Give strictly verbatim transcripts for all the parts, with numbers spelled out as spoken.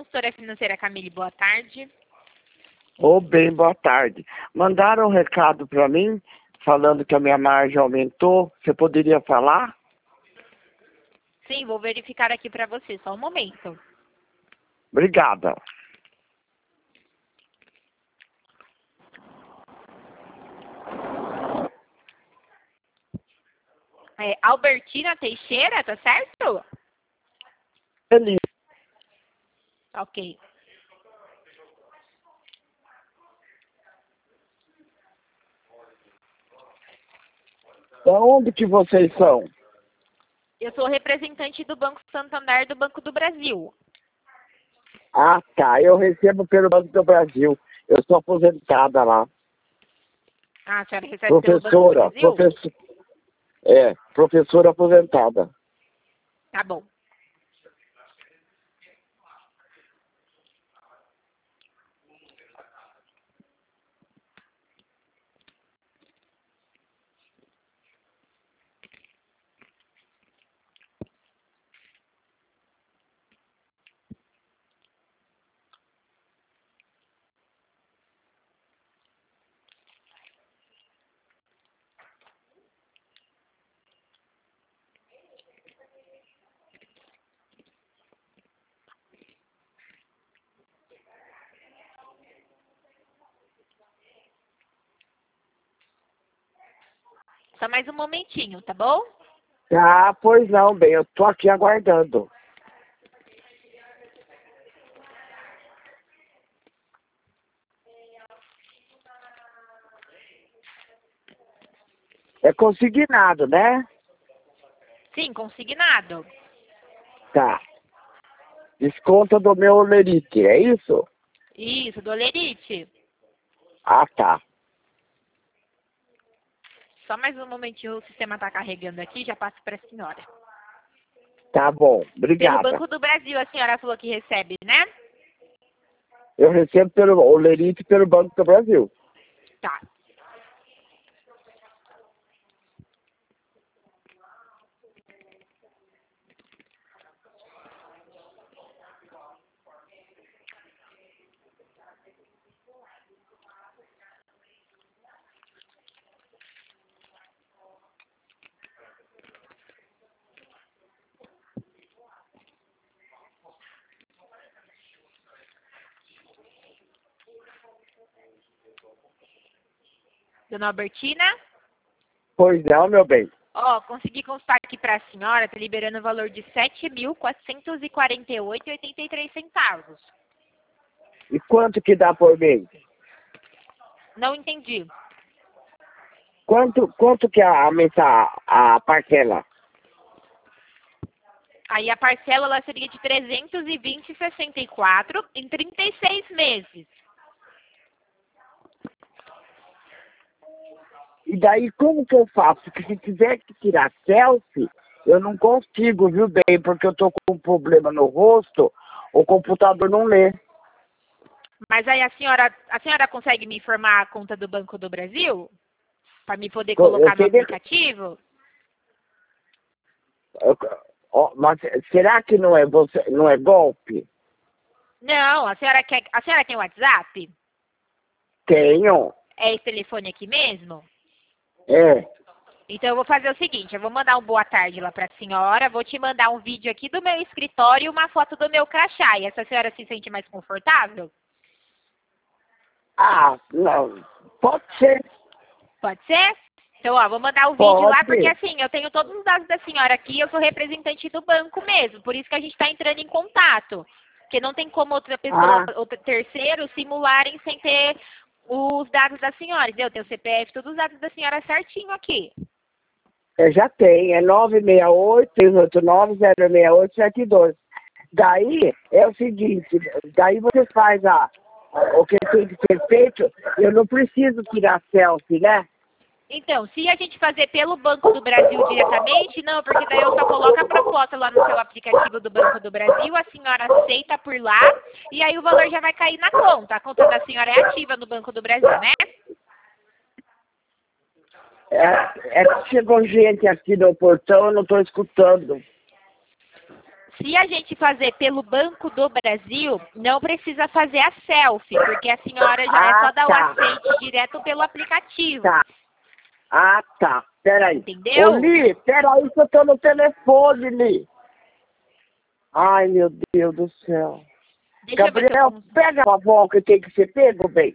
consultora financeira Camille, boa tarde. Ô, bem, boa tarde. Mandaram um recado para mim, falando que a minha margem aumentou. Você poderia falar? Sim, vou verificar aqui para você, só um momento. Obrigada. É, Albertina Teixeira, tá certo? Feliz. Ok. Da onde que vocês são? Eu sou representante do Banco Santander do Banco do Brasil. Ah, tá. Eu recebo pelo Banco do Brasil. Eu sou aposentada lá. Ah, a senhora recebe pelo Banco do Professora. Brasil? Professor... É, professora aposentada. Tá bom. Só mais um momentinho, tá bom? Ah, pois não, bem. Eu tô aqui aguardando. É consignado, né? Sim, consignado. Tá. Desconto do meu olerite, é isso? Isso, do Olerite. Ah, tá. Só mais um momentinho, o sistema tá carregando aqui, já passo para a senhora. Tá bom. Pelo Obrigada. Banco do Brasil, a senhora falou que recebe, né? Eu recebo pelo olerite pelo Banco do Brasil. Tá. Dona Albertina? Pois não, meu bem. Ó, consegui constar aqui para a senhora, tá liberando o valor de sete mil quatrocentos e quarenta e oito reais e oitenta e três centavos. E quanto que dá por mês? Não entendi. Quanto, quanto que é a, mensa, a parcela? Aí a parcela ela seria de trezentos e vinte reais e sessenta e quatro centavos em trinta e seis meses. E daí como que eu faço? Porque se tiver que tirar selfie, eu não consigo, viu bem? Porque eu tô com um problema no rosto, o computador não lê. Mas aí a senhora, a senhora consegue me informar a conta do Banco do Brasil? Para me poder Eu colocar no sei nem- aplicativo? eu- ó, mas será que não é você, não é golpe? Não, a senhora quer, a senhora tem WhatsApp? Tenho. É esse telefone aqui mesmo? É. Então eu vou fazer o seguinte, eu vou mandar um boa tarde lá para a senhora, vou te mandar um vídeo aqui do meu escritório e uma foto do meu crachá. E essa senhora se sente mais confortável? Ah, não. Pode ser. Pode ser? Então, ó, vou mandar o vídeo Pode. lá, porque assim, eu tenho todos os dados da senhora aqui, eu sou representante do banco mesmo, por isso que a gente está entrando em contato. Porque não tem como outra pessoa, Ah. outro terceiro, simularem sem ter os dados da senhora, entendeu? Tem o C P F, todos os dados da senhora certinho aqui. Eu já tenho, é nove seis oito, seis oito nove, zero seis oito, sete dois. Daí é o seguinte, daí você faz a, o que tem que ser feito, eu não preciso tirar selfie, né? Então, se a gente fazer pelo Banco do Brasil diretamente, não, porque daí eu só coloco a proposta lá no seu aplicativo do Banco do Brasil, a senhora aceita por lá, e aí o valor já vai cair na conta. A conta da senhora é ativa no Banco do Brasil, né? É, é que chegou gente aqui no portão, eu não estou escutando. Se a gente fazer pelo Banco do Brasil, não precisa fazer a selfie, porque a senhora já é Ah, só dar o tá. aceite direto pelo aplicativo. Tá. Ah, tá. Peraí. Entendeu? Ô, Li, peraí que eu tô no telefone, Li. Ai, meu Deus do céu. Deixa eu ver se eu Gabriel, consigo. pega a avó que tem que ser pego, bem.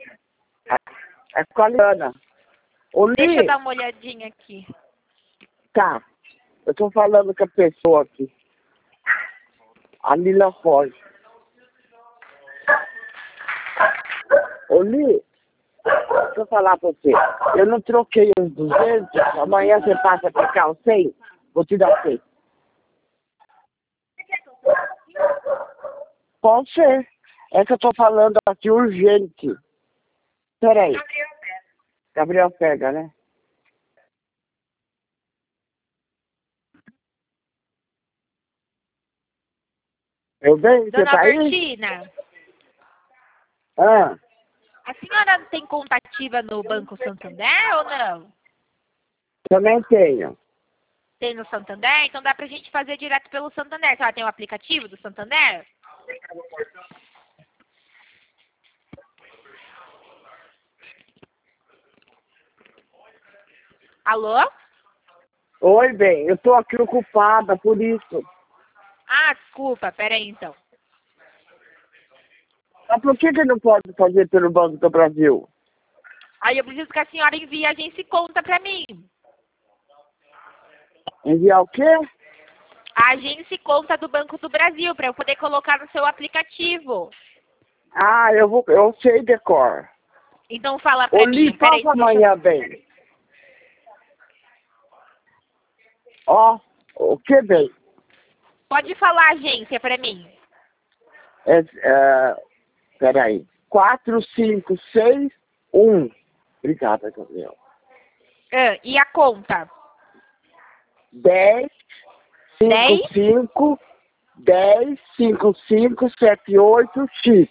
É com a Liana. Ô, Deixa eu Li, dar uma olhadinha aqui. tá. Eu tô falando com a pessoa aqui. A Lila Foz. Ô, Li, deixa eu falar pra você. Eu não troquei os duzentos. Amanhã você passa pra cá os cem. Vou te dar cem. Pode ser. É que eu tô falando aqui urgente. Peraí. Gabriel pega, né? Eu bem? Você Dona tá aí? Albertina, Ah, a senhora tem conta ativa no Banco Santander ou não? também tenho. Tem no Santander? Então dá pra gente fazer direto pelo Santander. A senhora tem o aplicativo do Santander? Alô? Oi, bem. Eu tô aqui ocupada, por isso. Ah, desculpa. Pera aí, então. Mas por que que não pode fazer pelo Banco do Brasil? Aí eu preciso que a senhora envie a agência e conta pra mim. Enviar o quê? A agência e conta do Banco do Brasil, pra eu poder colocar no seu aplicativo. Ah, eu vou, eu sei decor. Então fala Ô, pra Li, mim. Pera aí, passa deixa eu... amanhã, bem. Ó, o que, bem? Pode falar a agência pra mim. É, é, peraí. quatro, cinco, seis, um. Obrigada, Gabriel. Ah, e a conta? dez, Dez? cinco, cinco, dez, cinco, cinco, sete, oito, X.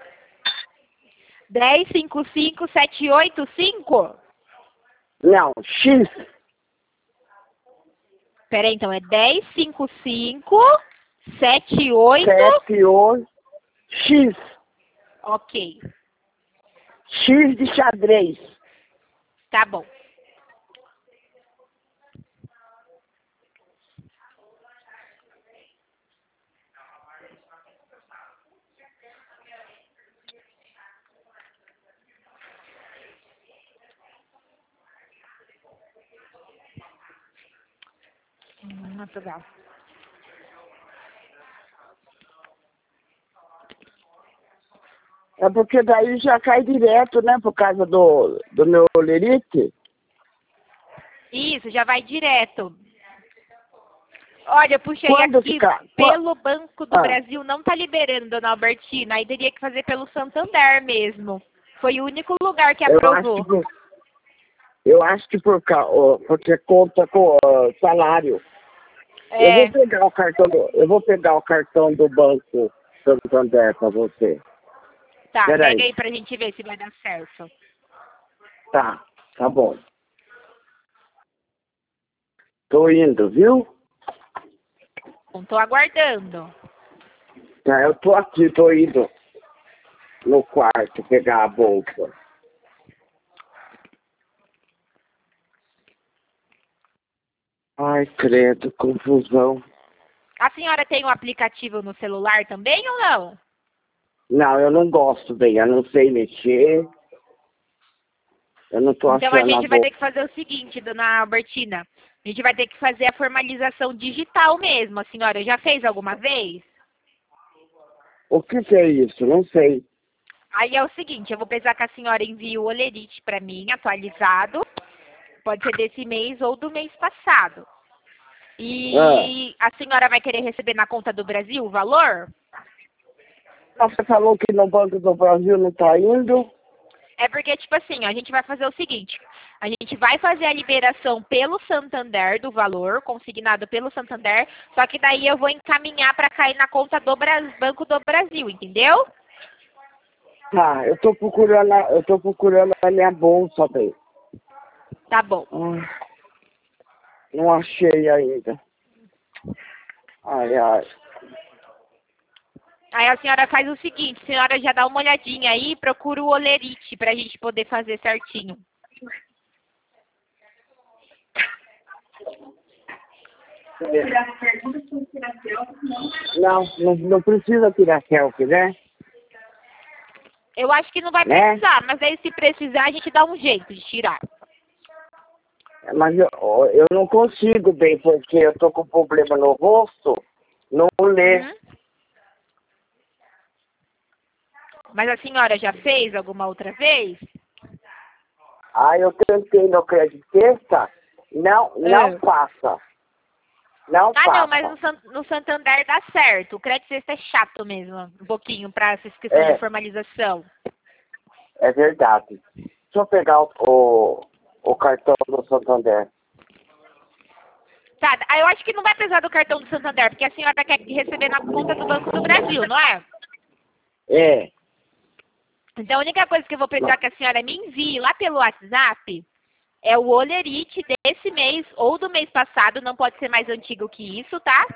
dez, cinco, cinco, sete, oito, cinco? Não, X. Pera aí, então é dez, cinco, cinco, sete, oito. sete, oito, X. Ok, X de xadrez. tá bom. Hum, muito legal. É porque daí já cai direto, né? Por causa do, do meu olerite. Isso, já vai direto. Olha, eu puxei Quando aqui ficar? pelo Banco do Ah, Brasil, não tá liberando, dona Albertina. Aí teria que fazer pelo Santander mesmo. Foi o único lugar que eu acho que aprovou. por, eu acho que por, ca- ó, porque conta com ó, salário. Eu É, vou pegar o cartão do, eu vou pegar o cartão do Banco Santander para você. tá, Peraí. pega aí pra gente ver se vai dar certo. Tá, tá bom. Tô indo, viu? Não tô aguardando. Tá, eu tô aqui, tô indo no quarto pegar a bolsa. Ai, credo, confusão. A senhora tem um aplicativo no celular também ou não? Não, eu não gosto bem, eu não sei mexer. Eu não tô Então a achando a gente vai bolsa. ter que fazer o seguinte, dona Albertina. A gente vai ter que fazer a formalização digital mesmo. A senhora já fez alguma vez? O que que é isso? Não sei. Aí é o seguinte, eu vou precisar que a senhora envie o olerite para mim, atualizado. Pode ser desse mês ou do mês passado. Ah, E a senhora vai querer receber na conta do Brasil o valor? você falou que no Banco do Brasil não tá indo? É porque, tipo assim, ó, a gente vai fazer o seguinte. A gente vai fazer a liberação pelo Santander do valor, consignado pelo Santander, só que daí eu vou encaminhar para cair na conta do Bra- Banco do Brasil, entendeu? Tá, eu tô procurando, a- eu tô procurando a minha bolsa, bem. Tá bom. Ah, não achei ainda. Ai, ai. Aí a senhora faz o seguinte, a senhora já dá uma olhadinha aí, procura o olerite pra gente poder fazer certinho. Não, não, não precisa tirar selfie, né? Eu acho que não vai Né? precisar, mas aí se precisar a gente dá um jeito de tirar. Mas eu, eu não consigo bem, porque eu tô com problema no rosto, não lê. Uhum. Mas a senhora já fez alguma outra vez? Aí eu tentei no crédito sexta, não, não É. passa. Não Ah, passa. não, mas no, San- no Santander dá certo. O crédito sexta é chato mesmo, um pouquinho, pra essa questão É. de formalização. É verdade. Deixa eu pegar o, o, o cartão do Santander. Tá, ah, eu acho que não vai precisar do cartão do Santander, porque a senhora quer receber na conta do Banco do Brasil, não é? É. Então a única coisa que eu vou precisar que a senhora me envie lá pelo WhatsApp é o olerite desse mês ou do mês passado, não pode ser mais antigo que isso, tá?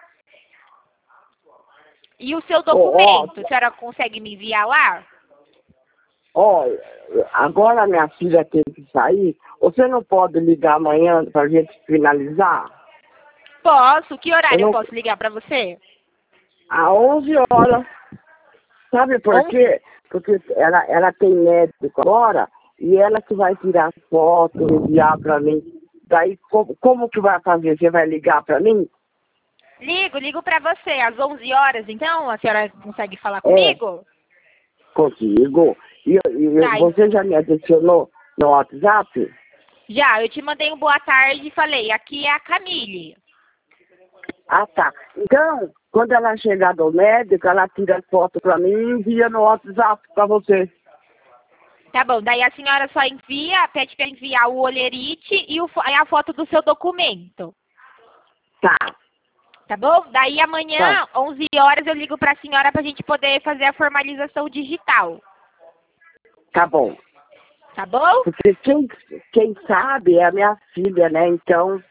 E o seu documento, Ó, ó. a senhora consegue me enviar lá? Ó, agora minha filha tem que sair. Você não pode ligar amanhã pra gente finalizar? Posso. Que horário Eu eu, não- posso ligar pra você? Às onze horas. Sabe por onze? quê? Porque ela, ela tem médico agora e ela que vai tirar foto, enviar pra mim. Daí, como, como que vai fazer? Você vai ligar pra mim? Ligo, ligo pra você. Às onze horas, então, a senhora consegue falar É. comigo? Consigo. E, e Tá, você já me adicionou no WhatsApp? já, eu te mandei um boa tarde e falei, aqui é a Camille. Ah, tá. Então, quando ela chegar do médico, ela tira foto pra mim e envia no WhatsApp pra você. Tá bom, daí a senhora só envia, pede pra enviar o olerite e o, fo- e a foto do seu documento. Tá. Tá bom? Daí amanhã, onze horas, eu ligo pra senhora pra gente poder fazer a formalização digital. Tá bom. Tá bom? Porque quem, quem sabe é a minha filha, né? Então,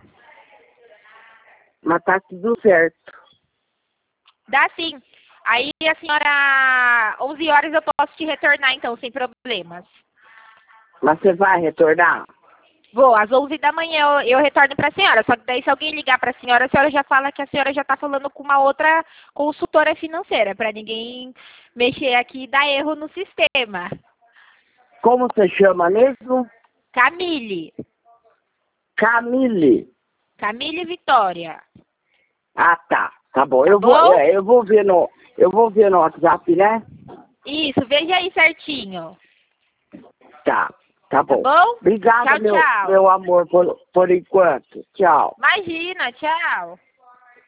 mas tá tudo certo. Dá sim. Aí a senhora, onze horas eu posso te retornar então, sem problemas. Mas você vai retornar? Vou, às onze da manhã eu, eu retorno pra senhora. Só que daí se alguém ligar pra senhora, a senhora já fala que a senhora já tá falando com uma outra consultora financeira, pra ninguém mexer aqui e dar erro no sistema. Como você chama mesmo? Camille. Camille. Camille Vitória. Ah, tá. Tá bom. Tá eu, bom? Vou, é, eu vou ver no, eu vou ver no WhatsApp, né? Isso, veja aí certinho. Tá. Tá Tá bom. bom? Obrigada, Tchau, meu, tchau. meu amor, por, por enquanto. Tchau. Imagina, tchau.